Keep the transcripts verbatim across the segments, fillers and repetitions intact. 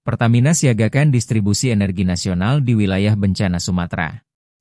Pertamina siagakan distribusi energi nasional di wilayah bencana Sumatera.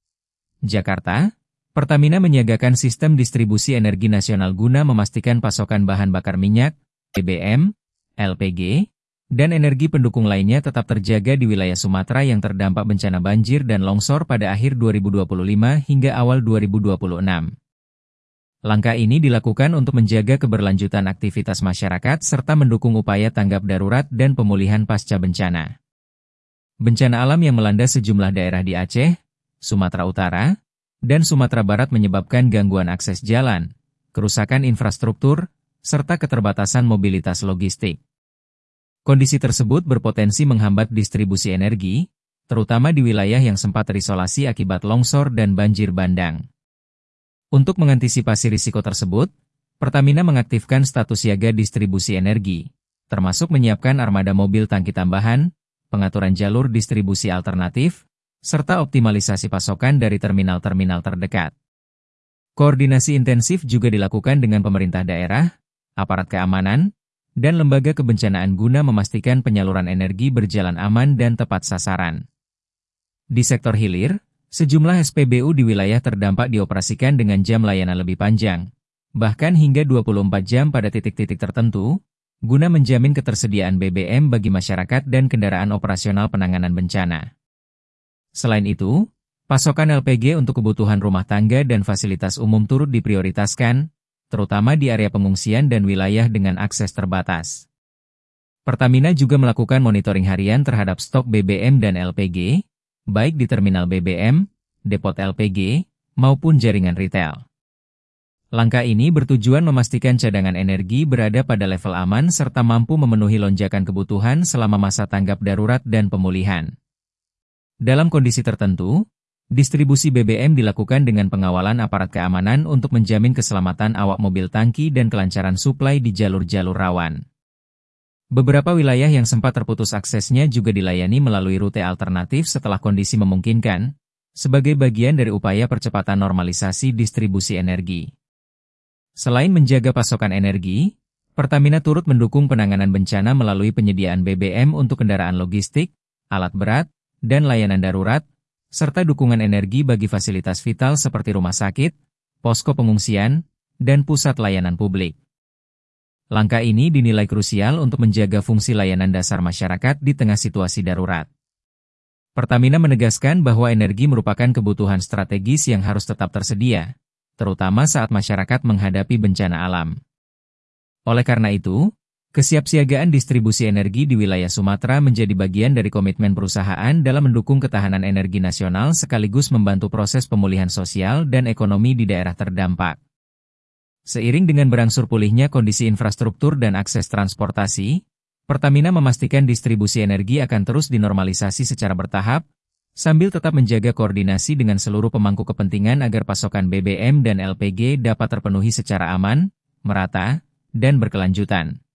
Jakarta, Pertamina menyiagakan sistem distribusi energi nasional guna memastikan pasokan bahan bakar minyak, B B M, L P G, dan energi pendukung lainnya tetap terjaga di wilayah Sumatera yang terdampak bencana banjir dan longsor pada akhir dua ribu dua puluh lima hingga awal dua ribu dua puluh enam. Langkah ini dilakukan untuk menjaga keberlanjutan aktivitas masyarakat serta mendukung upaya tanggap darurat dan pemulihan pasca bencana. Bencana alam yang melanda sejumlah daerah di Aceh, Sumatera Utara, dan Sumatera Barat menyebabkan gangguan akses jalan, kerusakan infrastruktur, serta keterbatasan mobilitas logistik. Kondisi tersebut berpotensi menghambat distribusi energi, terutama di wilayah yang sempat terisolasi akibat longsor dan banjir bandang. Untuk mengantisipasi risiko tersebut, Pertamina mengaktifkan status siaga distribusi energi, termasuk menyiapkan armada mobil tangki tambahan, pengaturan jalur distribusi alternatif, serta optimalisasi pasokan dari terminal-terminal terdekat. Koordinasi intensif juga dilakukan dengan pemerintah daerah, aparat keamanan, dan lembaga kebencanaan guna memastikan penyaluran energi berjalan aman dan tepat sasaran. Di sektor hilir, sejumlah S P B U di wilayah terdampak dioperasikan dengan jam layanan lebih panjang, bahkan hingga dua puluh empat jam pada titik-titik tertentu, guna menjamin ketersediaan B B M bagi masyarakat dan kendaraan operasional penanganan bencana. Selain itu, pasokan L P G untuk kebutuhan rumah tangga dan fasilitas umum turut diprioritaskan, terutama di area pengungsian dan wilayah dengan akses terbatas. Pertamina juga melakukan monitoring harian terhadap stok B B M dan L P G, baik di terminal B B M, depot L P G, maupun jaringan retail. Langkah ini bertujuan memastikan cadangan energi berada pada level aman serta mampu memenuhi lonjakan kebutuhan selama masa tanggap darurat dan pemulihan. Dalam kondisi tertentu, distribusi B B M dilakukan dengan pengawalan aparat keamanan untuk menjamin keselamatan awak mobil tangki dan kelancaran suplai di jalur-jalur rawan. Beberapa wilayah yang sempat terputus aksesnya juga dilayani melalui rute alternatif setelah kondisi memungkinkan, sebagai bagian dari upaya percepatan normalisasi distribusi energi. Selain menjaga pasokan energi, Pertamina turut mendukung penanganan bencana melalui penyediaan B B M untuk kendaraan logistik, alat berat, dan layanan darurat, serta dukungan energi bagi fasilitas vital seperti rumah sakit, posko pengungsian, dan pusat layanan publik. Langkah ini dinilai krusial untuk menjaga fungsi layanan dasar masyarakat di tengah situasi darurat. Pertamina menegaskan bahwa energi merupakan kebutuhan strategis yang harus tetap tersedia, terutama saat masyarakat menghadapi bencana alam. Oleh karena itu, kesiapsiagaan distribusi energi di wilayah Sumatera menjadi bagian dari komitmen perusahaan dalam mendukung ketahanan energi nasional sekaligus membantu proses pemulihan sosial dan ekonomi di daerah terdampak. Seiring dengan berangsur pulihnya kondisi infrastruktur dan akses transportasi, Pertamina memastikan distribusi energi akan terus dinormalisasi secara bertahap, sambil tetap menjaga koordinasi dengan seluruh pemangku kepentingan agar pasokan B B M dan L P G dapat terpenuhi secara aman, merata, dan berkelanjutan.